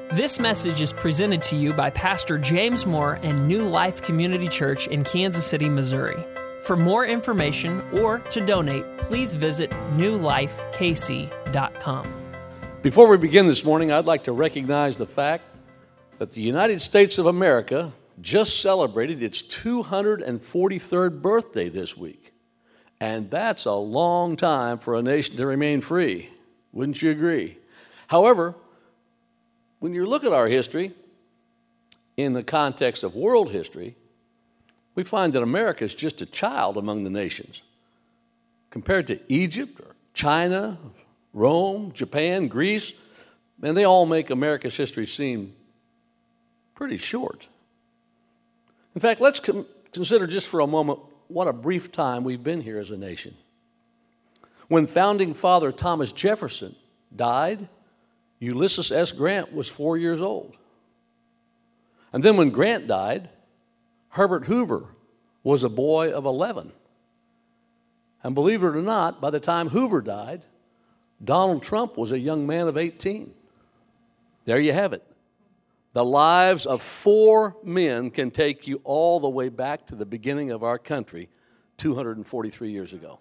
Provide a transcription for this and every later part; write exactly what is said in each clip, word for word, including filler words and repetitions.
This message is presented to you by Pastor James Moore and New Life Community Church in Kansas City, Missouri. For more information or to donate, please visit new life k c dot com. Before we begin this morning, I'd like to recognize the fact that the United States of America just celebrated its two hundred forty-third birthday this week. And that's a long time for a nation to remain free. Wouldn't you agree? However, when you look at our history in the context of world history, we find that America is just a child among the nations. Compared to Egypt or China, Rome, Japan, Greece, and they all make America's history seem pretty short. In fact, let's com- consider just for a moment what a brief time we've been here as a nation. When founding father Thomas Jefferson died, Ulysses S. Grant was four years old. And then when Grant died, Herbert Hoover was a boy of eleven. And believe it or not, by the time Hoover died, Donald Trump was a young man of eighteen. There you have it. The lives of four men can take you all the way back to the beginning of our country two hundred forty-three years ago.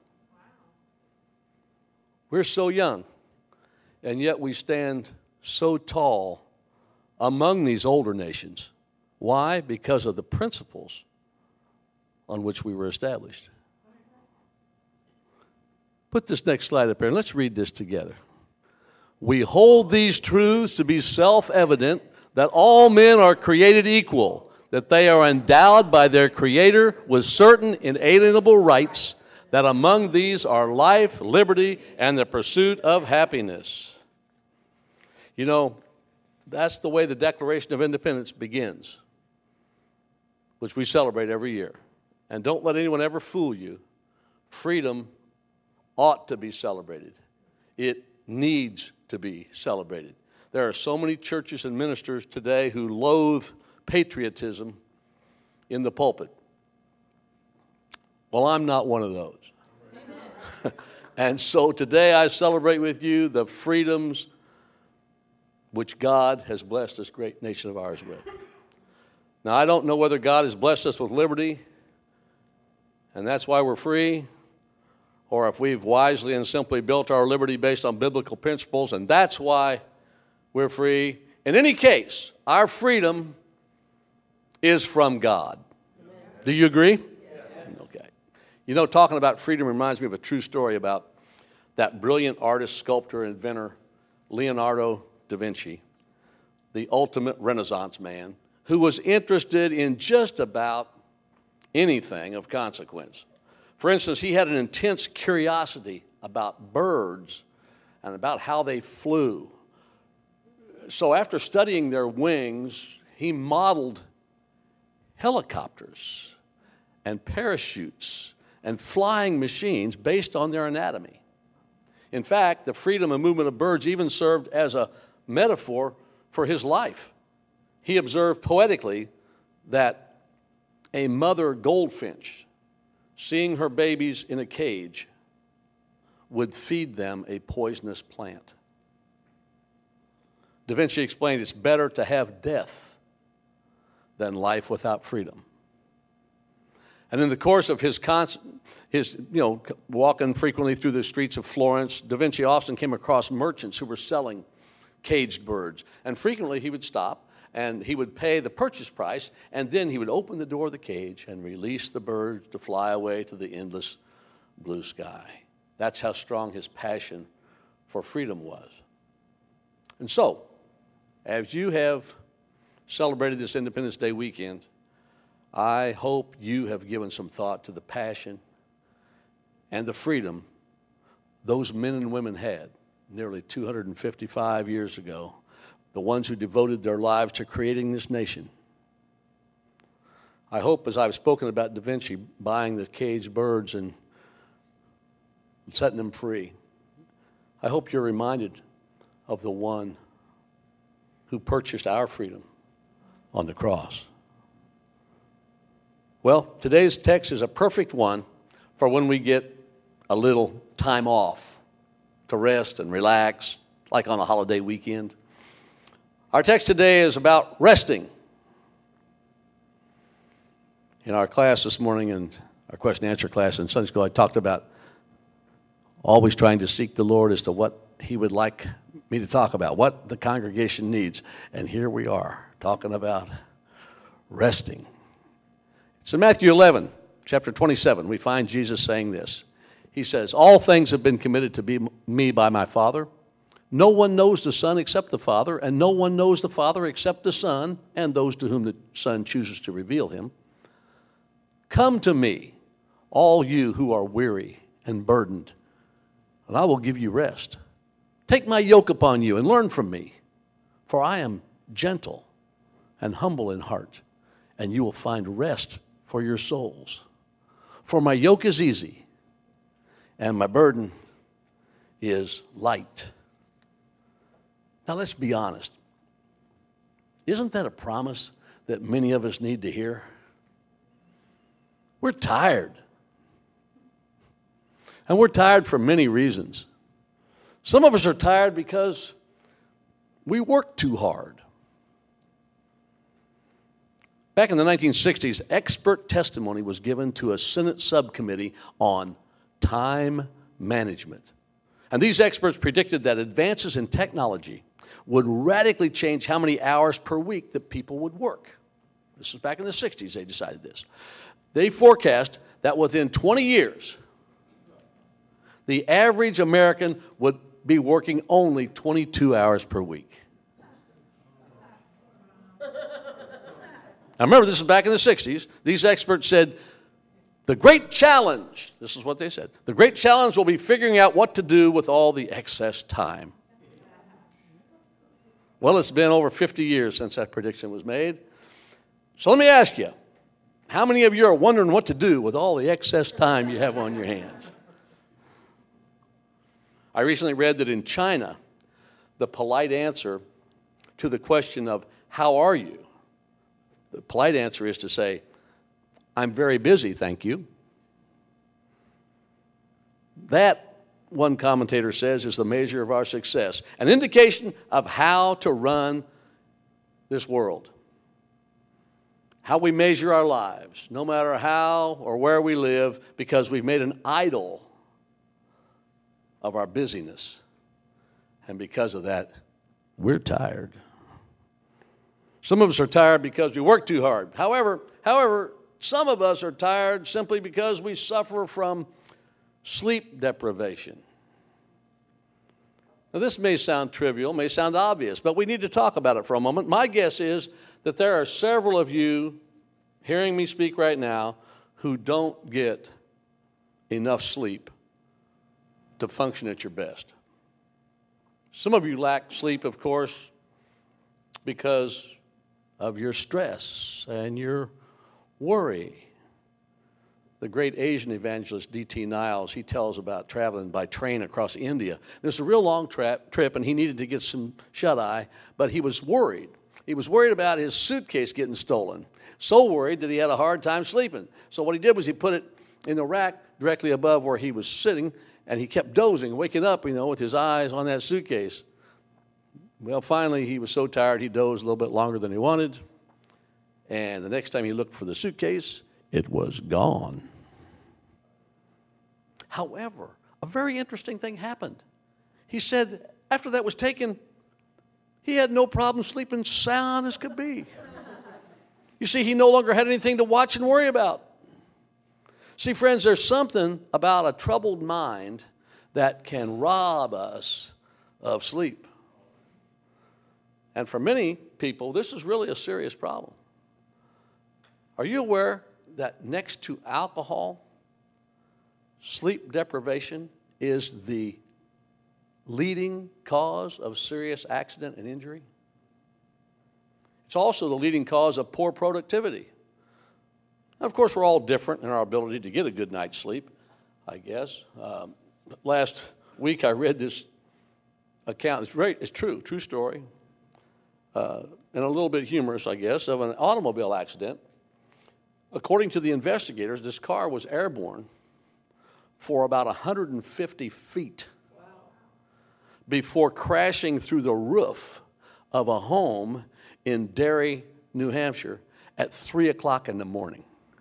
We're so young, and yet we stand so tall among these older nations. Why? Because of the principles on which we were established. Put this next slide up here, and let's read this together. We hold these truths to be self-evident, that all men are created equal, that they are endowed by their Creator with certain inalienable rights, that among these are life, liberty, and the pursuit of happiness. You know, that's the way the Declaration of Independence begins, which we celebrate every year. And don't let anyone ever fool you. Freedom ought to be celebrated. It needs to be celebrated. There are so many churches and ministers today who loathe patriotism in the pulpit. Well, I'm not one of those. And so today I celebrate with you the freedoms which God has blessed this great nation of ours with. Now, I don't know whether God has blessed us with liberty, and that's why we're free, or if we've wisely and simply built our liberty based on biblical principles, and that's why we're free. In any case, our freedom is from God. Do you agree? Yes. Okay. You know, talking about freedom reminds me of a true story about that brilliant artist, sculptor, and inventor, Leonardo da Vinci, the ultimate Renaissance man, who was interested in just about anything of consequence. For instance, he had an intense curiosity about birds and about how they flew. So after studying their wings, he modeled helicopters and parachutes and flying machines based on their anatomy. In fact, the freedom and movement of birds even served as a metaphor for his life. He observed poetically that a mother goldfinch, seeing her babies in a cage, would feed them a poisonous plant. Da Vinci explained it's better to have death than life without freedom. And in the course of his constant, his, you know, walking frequently through the streets of Florence, Da Vinci often came across merchants who were selling caged birds. And frequently he would stop and he would pay the purchase price, and then he would open the door of the cage and release the birds to fly away to the endless blue sky. That's how strong his passion for freedom was. And so, as you have celebrated this Independence Day weekend, I hope you have given some thought to the passion and the freedom those men and women had nearly two hundred fifty-five years ago, the ones who devoted their lives to creating this nation. I hope, as I've spoken about Da Vinci buying the caged birds and setting them free, I hope you're reminded of the one who purchased our freedom on the cross. Well, today's text is a perfect one for when we get a little time off to rest and relax, like on a holiday weekend. Our text today is about resting. In our class this morning, in our question and answer class in Sunday school, I talked about always trying to seek the Lord as to what He would like me to talk about, what the congregation needs. And here we are, talking about resting. So Matthew eleven, chapter twenty-seven, we find Jesus saying this. He says, all things have been committed to be me by my Father. No one knows the Son except the Father, and no one knows the Father except the Son, and those to whom the Son chooses to reveal Him. Come to me, all you who are weary and burdened, and I will give you rest. Take my yoke upon you and learn from me, for I am gentle and humble in heart, and you will find rest for your souls. For my yoke is easy, and my burden is light. Now let's be honest. Isn't that a promise that many of us need to hear? We're tired. And we're tired for many reasons. Some of us are tired because we work too hard. Back in the nineteen sixties, expert testimony was given to a Senate subcommittee on time management. And these experts predicted that advances in technology would radically change how many hours per week that people would work. This was back in the sixties they decided this. They forecast that within twenty years, the average American would be working only twenty-two hours per week. Now remember, this is back in the sixties. These experts said, the great challenge, this is what they said, the great challenge will be figuring out what to do with all the excess time. Well, it's been over fifty years since that prediction was made. So let me ask you, how many of you are wondering what to do with all the excess time you have on your hands? I recently read that in China, the polite answer to the question of, how are you? The polite answer is to say, I'm very busy, thank you. That, one commentator says, is the measure of our success, an indication of how to run this world, how we measure our lives, no matter how or where we live, because we've made an idol of our busyness. And because of that, we're tired. Some of us are tired because we work too hard. However, however, some of us are tired simply because we suffer from sleep deprivation. Now, this may sound trivial, may sound obvious, but we need to talk about it for a moment. My guess is that there are several of you hearing me speak right now who don't get enough sleep to function at your best. Some of you lack sleep, of course, because of your stress and your worry. The great Asian evangelist D T Niles, he tells about traveling by train across India. It's a real long tra- trip, and he needed to get some shut-eye, but he was worried. He was worried about his suitcase getting stolen. So worried that he had a hard time sleeping. So what he did was he put it in the rack directly above where he was sitting, and he kept dozing, waking up, you know, with his eyes on that suitcase. Well, finally, he was so tired, he dozed a little bit longer than he wanted. And the next time he looked for the suitcase, it was gone. However, a very interesting thing happened. He said after that was taken, he had no problem sleeping sound as could be. You see, he no longer had anything to watch and worry about. See, friends, there's something about a troubled mind that can rob us of sleep. And for many people, this is really a serious problem. Are you aware that next to alcohol, sleep deprivation is the leading cause of serious accident and injury? It's also the leading cause of poor productivity. Now, of course, we're all different in our ability to get a good night's sleep, I guess. Um, last week I read this account. It's, very, it's true, true story, uh, and a little bit humorous, I guess, of an automobile accident. According to the investigators, this car was airborne for about one hundred fifty feet before crashing through the roof of a home in Derry, New Hampshire at three o'clock in the morning.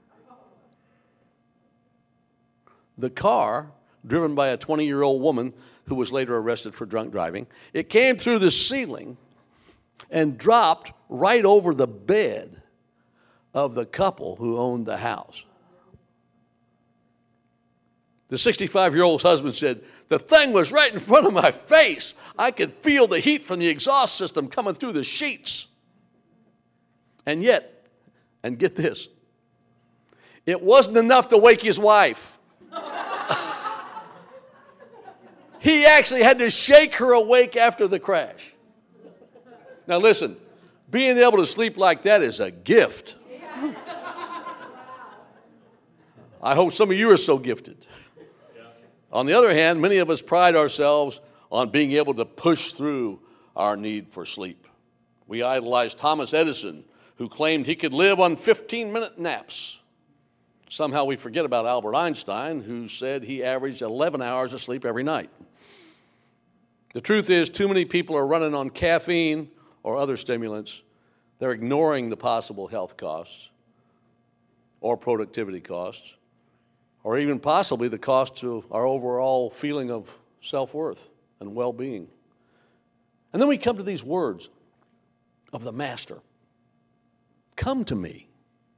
The car, driven by a twenty-year-old woman who was later arrested for drunk driving, it came through the ceiling and dropped right over the bed of the couple who owned the house. The sixty-five-year-old husband said, "The thing was right in front of my face. I could feel the heat from the exhaust system coming through the sheets." And yet, and get this, it wasn't enough to wake his wife. He actually had to shake her awake after the crash. Now listen, being able to sleep like that is a gift. I hope some of you are so gifted. On the other hand, many of us pride ourselves on being able to push through our need for sleep. We idolize Thomas Edison, who claimed he could live on fifteen-minute naps. Somehow we forget about Albert Einstein, who said he averaged eleven hours of sleep every night. The truth is, too many people are running on caffeine or other stimulants. They're ignoring the possible health costs or productivity costs, or even possibly the cost to our overall feeling of self-worth and well-being. And then we come to these words of the Master. "Come to me,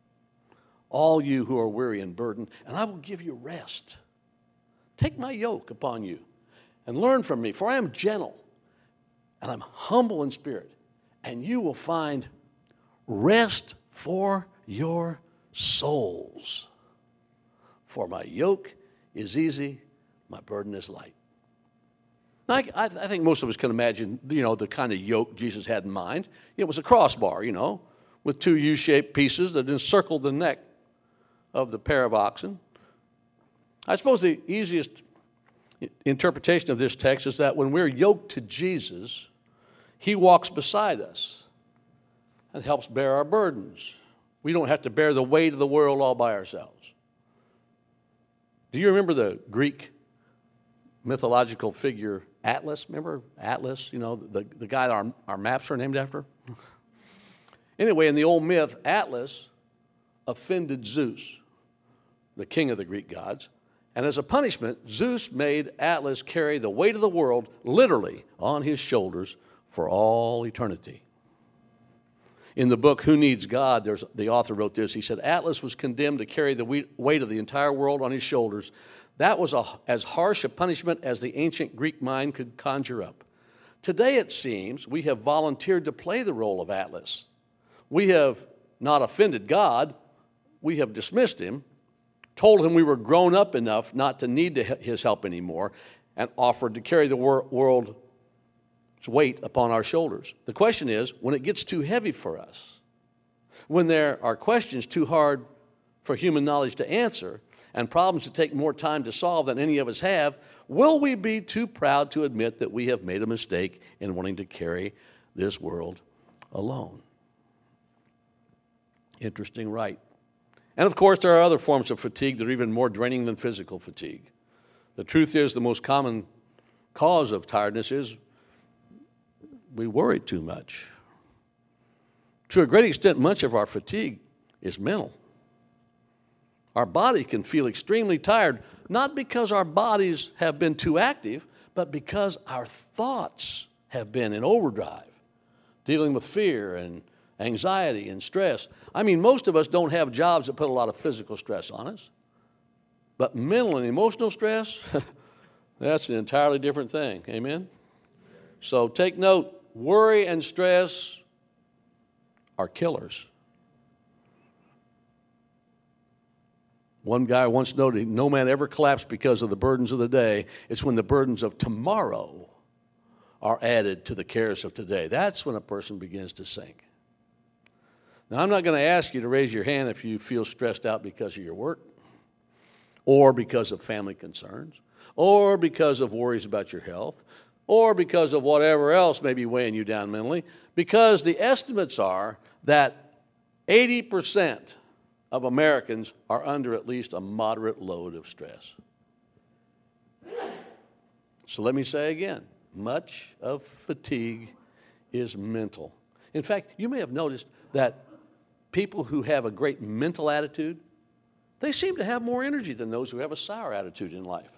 all you who are weary and burdened, and I will give you rest. Take my yoke upon you and learn from me, for I am gentle and I'm humble in spirit, and you will find rest for your souls. For my yoke is easy, my burden is light." Now, I, I think most of us can imagine, you know, the kind of yoke Jesus had in mind. It was a crossbar, you know, with two U-shaped pieces that encircled the neck of the pair of oxen. I suppose the easiest interpretation of this text is that when we're yoked to Jesus, he walks beside us and helps bear our burdens. We don't have to bear the weight of the world all by ourselves. Do you remember the Greek mythological figure Atlas? Remember Atlas, you know, the, the guy that our, our maps are named after? Anyway, in the old myth, Atlas offended Zeus, the king of the Greek gods. And as a punishment, Zeus made Atlas carry the weight of the world literally on his shoulders for all eternity. In the book, Who Needs God, there's, the author wrote this. He said, Atlas was condemned to carry the weight of the entire world on his shoulders. That was a, as harsh a punishment as the ancient Greek mind could conjure up. Today, it seems, we have volunteered to play the role of Atlas. We have not offended God. We have dismissed him, told him we were grown up enough not to need his help anymore, and offered to carry the world's weight upon our shoulders. The question is, when it gets too heavy for us, when there are questions too hard for human knowledge to answer, and problems that take more time to solve than any of us have, will we be too proud to admit that we have made a mistake in wanting to carry this world alone? Interesting, right? And of course, there are other forms of fatigue that are even more draining than physical fatigue. The truth is, the most common cause of tiredness is we worry too much. To a great extent, much of our fatigue is mental. Our body can feel extremely tired, not because our bodies have been too active, but because our thoughts have been in overdrive, dealing with fear and anxiety and stress. I mean, most of us don't have jobs that put a lot of physical stress on us, but mental and emotional stress, that's an entirely different thing. Amen? So take note, worry and stress are killers. One guy once noted, no man ever collapsed because of the burdens of the day. It's when the burdens of tomorrow are added to the cares of today. That's when a person begins to sink. Now, I'm not going to ask you to raise your hand if you feel stressed out because of your work, or because of family concerns, or because of worries about your health, or because of whatever else may be weighing you down mentally, because the estimates are that eighty percent of Americans are under at least a moderate load of stress. So let me say again, much of fatigue is mental. In fact, you may have noticed that people who have a great mental attitude, they seem to have more energy than those who have a sour attitude in life.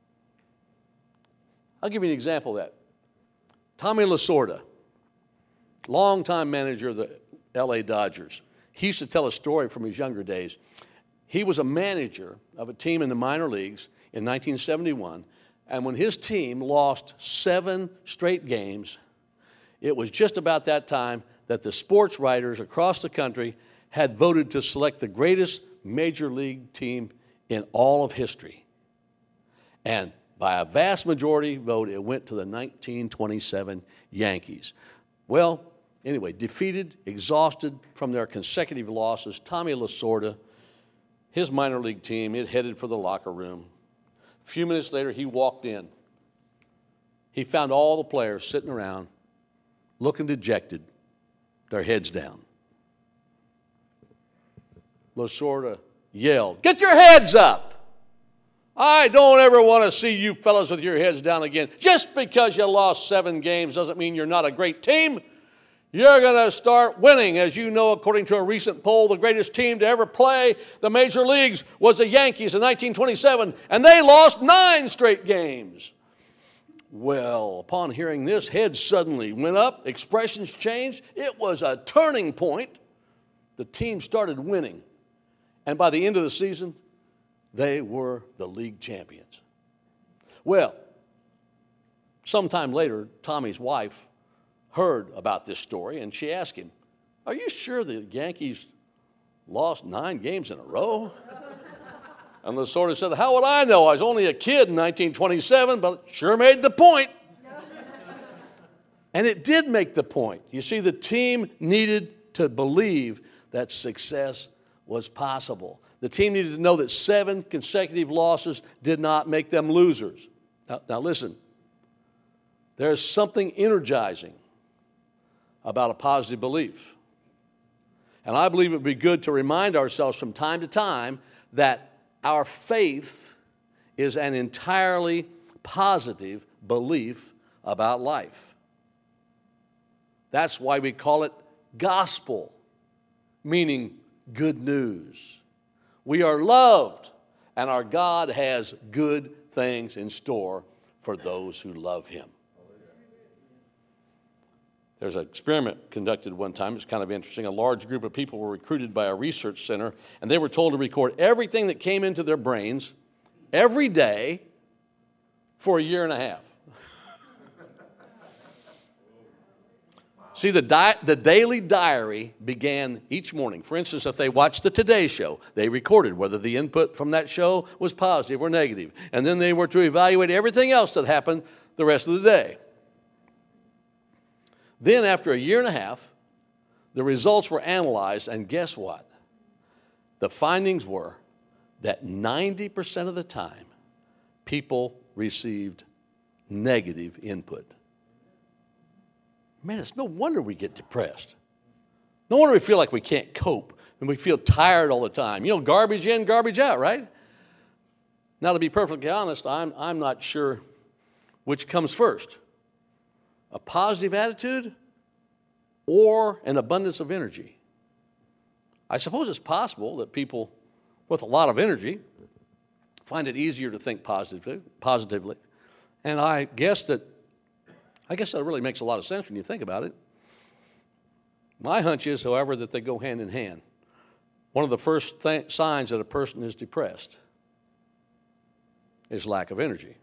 I'll give you an example of that. Tommy Lasorda, longtime manager of the L A Dodgers. He used to tell a story from his younger days. He was a manager of a team in the minor leagues in nineteen seventy-one, and when his team lost seven straight games, it was just about that time that the sports writers across the country had voted to select the greatest major league team in all of history. And by a vast majority vote, it went to the nineteen twenty-seven Yankees. Well, anyway, defeated, exhausted from their consecutive losses, Tommy Lasorda, his minor league team, it headed for the locker room. A few minutes later, he walked in. He found all the players sitting around, looking dejected, their heads down. Lasorda yelled, "Get your heads up! I don't ever want to see you fellas with your heads down again. Just because you lost seven games doesn't mean you're not a great team. You're going to start winning. As you know, according to a recent poll, the greatest team to ever play the major leagues was the Yankees in nineteen twenty-seven, and they lost nine straight games." Well, upon hearing this, heads suddenly went up, expressions changed. It was a turning point. The team started winning, and by the end of the season, they were the league champions. Well, sometime later, Tommy's wife heard about this story, and she asked him, "Are you sure the Yankees lost nine games in a row?" And Lasorda said, "How would I know? I was only a kid in nineteen twenty-seven, but it sure made the point." And it did make the point. You see, the team needed to believe that success was possible. The team needed to know that seven consecutive losses did not make them losers. Now, now listen, there's something energizing about a positive belief. And I believe it would be good to remind ourselves from time to time that our faith is an entirely positive belief about life. That's why we call it gospel, meaning good news. We are loved, and our God has good things in store for those who love Him. There's an experiment conducted one time. It's kind of interesting. A large group of people were recruited by a research center, and they were told to record everything that came into their brains every day for a year and a half. See, the, di- the daily diary began each morning. For instance, if they watched the Today Show, they recorded whether the input from that show was positive or negative. And then they were to evaluate everything else that happened the rest of the day. Then, after a year and a half, the results were analyzed, and guess what? The findings were that ninety percent of the time, people received negative input. Man, it's no wonder we get depressed. No wonder we feel like we can't cope and we feel tired all the time. You know, garbage in, garbage out, right? Now, to be perfectly honest, I'm, I'm not sure which comes first, a positive attitude or an abundance of energy. I suppose it's possible that people with a lot of energy find it easier to think positively, positively. And I guess that I guess that really makes a lot of sense when you think about it. My hunch is, however, that they go hand in hand. One of the first th- signs that a person is depressed is lack of energy.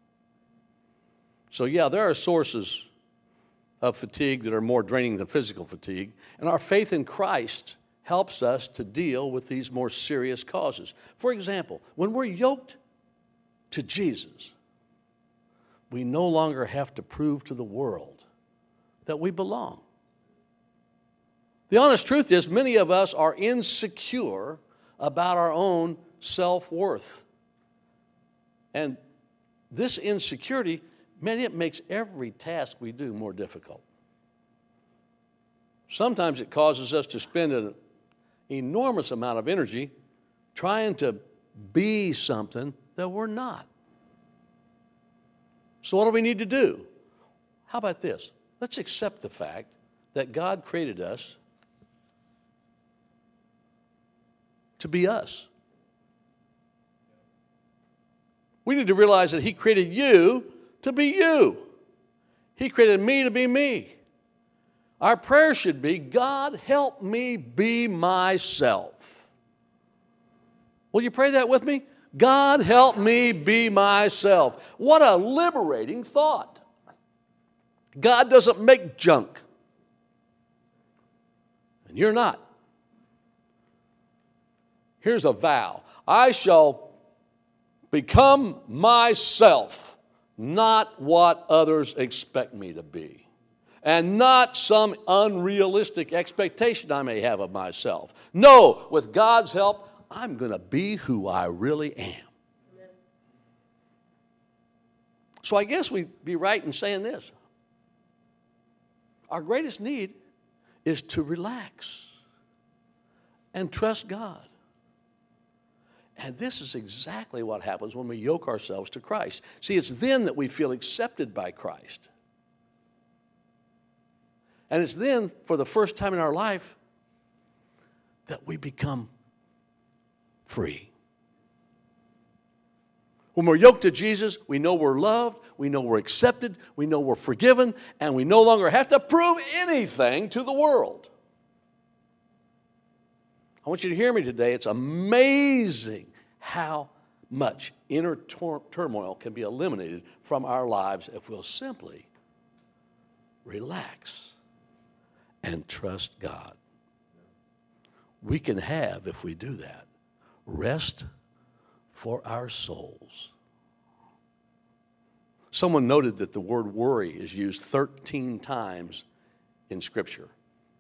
So yeah, there are sources of fatigue that are more draining than physical fatigue, and our faith in Christ helps us to deal with these more serious causes. For example, when we're yoked to Jesus, we no longer have to prove to the world that we belong. The honest truth is, many of us are insecure about our own self-worth. And this insecurity, man, it makes every task we do more difficult. Sometimes it causes us to spend an enormous amount of energy trying to be something that we're not. So what do we need to do? How about this? let's accept the fact that God created us to be us. We need to realize that He created you to be you. He created me to be me. Our prayer should be, God, help me be myself. Will you pray that with me? God, help me be myself. What a liberating thought. God doesn't make junk. And you're not. Here's a vow. I shall become myself, not what others expect me to be, and not some unrealistic expectation I may have of myself. No, with God's help, I'm going to be who I really am. So I guess we'd be right in saying this. Our greatest need is to relax and trust God. And this is exactly what happens when we yoke ourselves to Christ. See, it's then that we feel accepted by Christ. And it's then, for the first time in our life, that we become free. When we're yoked to Jesus, we know we're loved, we know we're accepted, we know we're forgiven, and we no longer have to prove anything to the world. I want you to hear me today. It's amazing how much inner tor- turmoil can be eliminated from our lives if we'll simply relax and trust God. We can have, if we do that, rest for our souls. Someone noted that the word worry is used thirteen times in Scripture.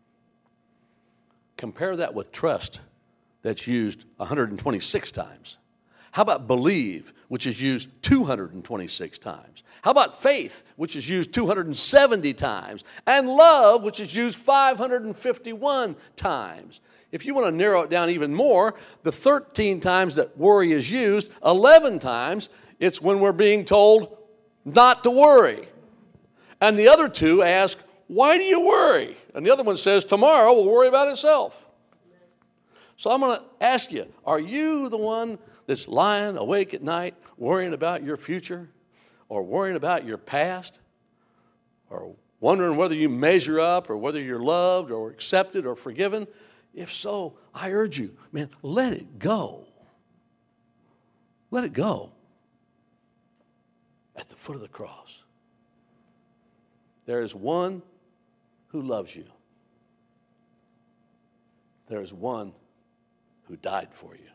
Compare that with trust, that's used one hundred twenty-six times. How about believe, which is used two hundred twenty-six times? How about faith, which is used two hundred seventy times? And love, which is used five hundred fifty-one times. If you want to narrow it down even more, the thirteen times that worry is used, eleven times, it's when we're being told not to worry. And the other two ask, why do you worry? And the other one says, tomorrow will worry about itself. So I'm going to ask you, are you the one that's lying awake at night worrying about your future, or worrying about your past, or wondering whether you measure up, or whether you're loved or accepted or forgiven? If so, I urge you, man, let it go. Let it go. At the foot of the cross, there is one who loves you. There is one who died for you.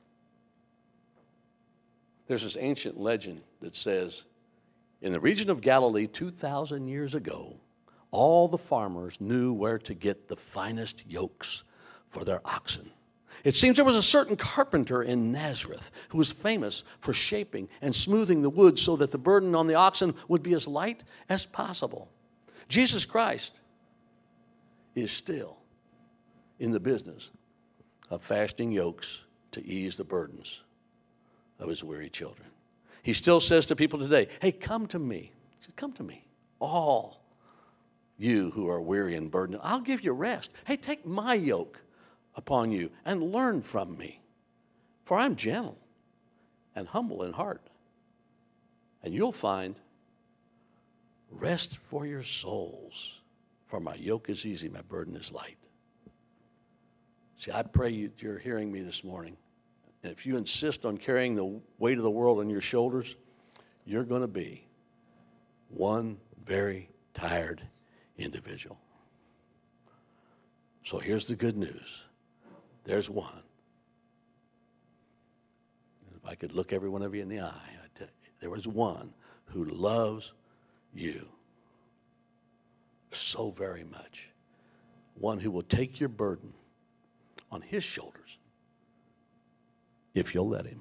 There's this ancient legend that says, in the region of Galilee two thousand years ago, all the farmers knew where to get the finest yokes for their oxen. It seems there was a certain carpenter in Nazareth who was famous for shaping and smoothing the wood so that the burden on the oxen would be as light as possible. Jesus Christ is still in the business of fashioning yokes to ease the burdens of his weary children. He still says to people today, hey, come to me. Come to me, all you who are weary and burdened. I'll give you rest. Hey, take my yoke upon you and learn from me. For I'm gentle and humble in heart. And you'll find rest for your souls. For my yoke is easy, my burden is light. See, I pray you, you're hearing me this morning. And if you insist on carrying the weight of the world on your shoulders, you're going to be one very tired individual. So here's the good news. There's one. If I could look every one of you in the eye, I'd tell you, there was one who loves you so very much. One who will take your burden on his shoulders if you'll let him.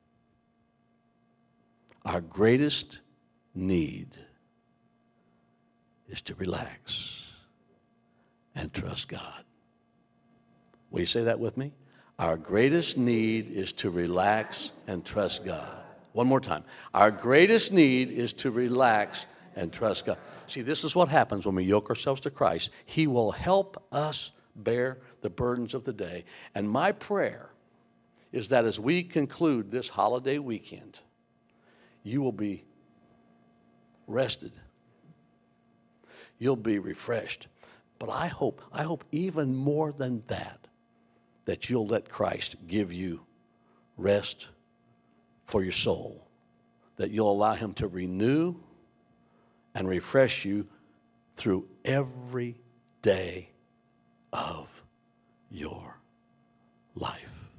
Our greatest need is to relax and trust God. Will you say that with me? Our greatest need is to relax and trust God. One more time. Our greatest need is to relax and trust God. See, this is what happens when we yoke ourselves to Christ. He will help us bear the burdens of the day. And my prayer is that as we conclude this holiday weekend, you will be rested. You'll be refreshed. But I hope, I hope even more than that, that you'll let Christ give you rest for your soul, that you'll allow him to renew and refresh you through every day of your life.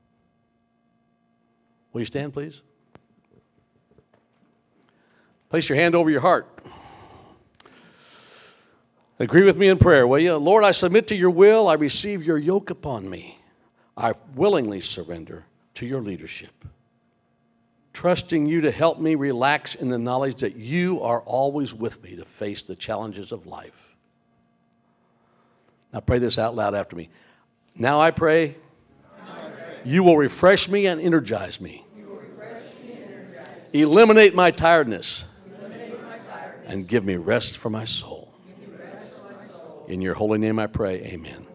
Will you stand, please? Place your hand over your heart. Agree with me in prayer, will you? Lord, I submit to your will. I receive your yoke upon me. I willingly surrender to your leadership, trusting you to help me relax in the knowledge that you are always with me to face the challenges of life. Now pray this out loud after me. Now I pray, now I pray. You will refresh me and energize me. You will refresh me and energize me. Eliminate my tiredness, Eliminate my tiredness. And give me rest for my soul. In your holy name I pray, amen.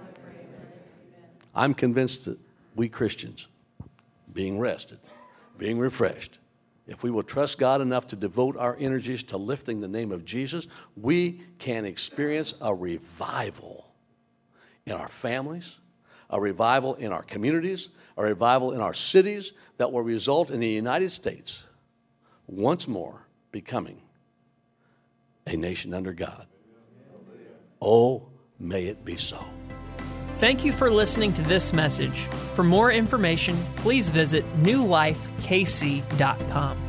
I'm convinced that we Christians, being rested, being refreshed, if we will trust God enough to devote our energies to lifting the name of Jesus, we can experience a revival in our families, a revival in our communities, a revival in our cities that will result in the United States once more becoming a nation under God. Oh, may it be so. Thank you for listening to this message. For more information, please visit new life k c dot com.